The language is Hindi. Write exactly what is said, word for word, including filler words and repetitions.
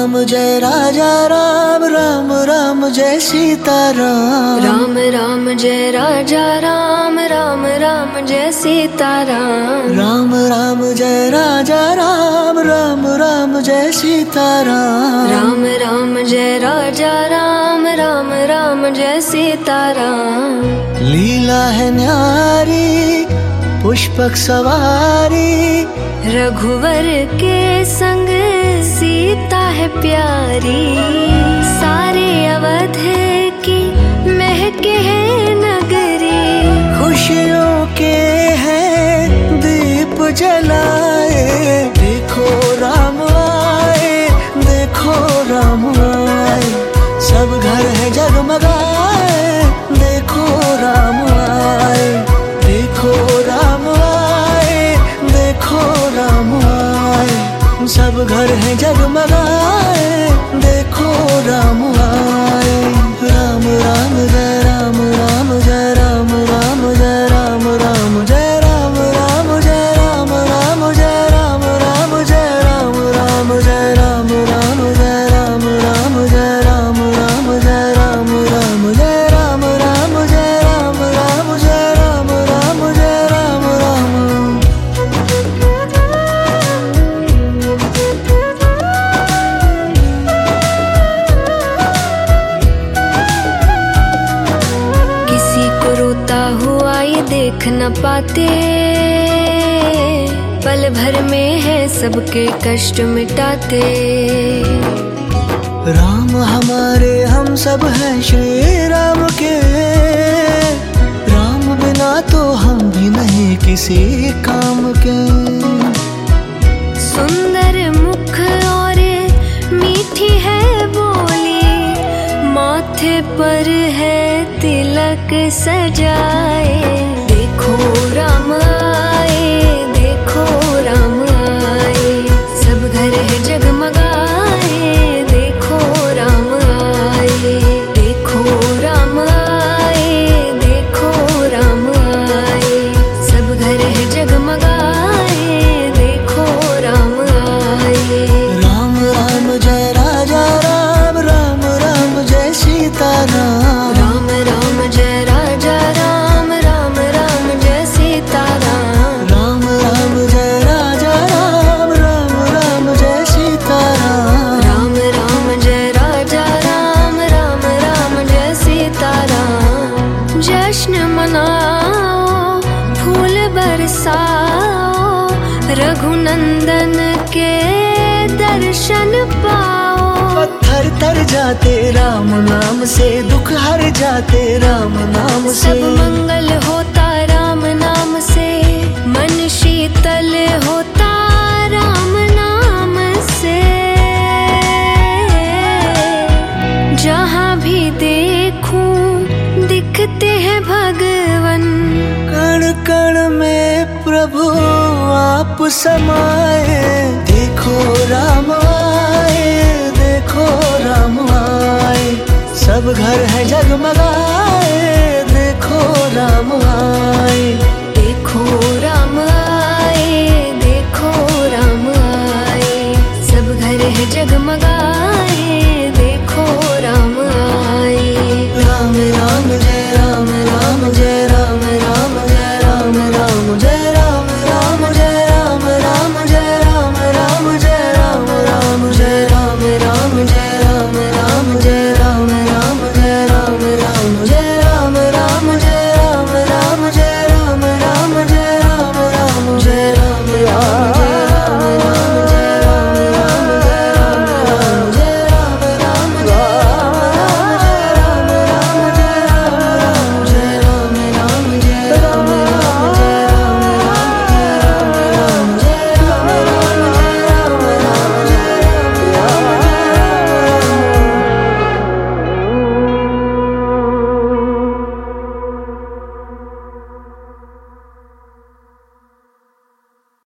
राम जय राजा राम, राम राम जय सीता राम। राम राम जय राजा राम, राम राम जय सीता राम। राम राम जय राजा राम, राम राम जय सीता राम। राम राम जय राजा राम, राम राम जय सीता राम। लीला है न्यारी पुष्पक सवारी, रघुवर के संग सीता है प्यारी। सारे अवध की महके है नगरी, खुशियों के हैं दीप जलाए। देखो राम आए, देखो राम आए, सब घर है जगमगाए। देखो राम आए, देखो राम आए, देखो राम आए, सब घर है जगमगाए। देखो राम आए। राम राम जय राम, राम जय राम, राम जय राम, राम जय राम, राम जय राम, राम जय राम, राम जय राम, राम जय राम, राम जय राम, राम जय राम, राम जय राम, राम जय राम, राम जय राम, राम जय राम, राम जय राम, राम। किसी को रोता हुआ ये देख न पाते, पल भर में है सबके कष्ट मिटाते। राम हमारे हम सब हैं श्री राम के, राम बिना तो हम भी नहीं किसी काम के। सुंदर मुख और मीठी है बोली, माथे पर है तिलक सजाए। देखो राम आए, देखो राम आए, सब घर है जगमगाए। देखो राम आए, देखो राम आए, देखो राम आए, सब घर है जगमगाए। देखो राम आए। राम राम जय राजा राम, राम राम जय सीता राम। राम राम जय राजा राम, राम राम जय सीता राम। राम राम जय राजा राम, राम राम जय सीता राम। राम राम जय राजा राम, राम राम जय सीता राम। जश्न मनाओ, फूल बरसाओ, रघुनंदन के दर्शन पाओ। पत्थर तर जाते राम नाम से, दुख हर जाते राम नाम से। सब मंगल होता राम नाम से, मन शीतल होता राम नाम से। जहाँ भी देखूं दिखते हैं भगवन, कण कण में प्रभु आप समाए। देखो राम आए, देखो राम आए, सब घर है जगमगाए।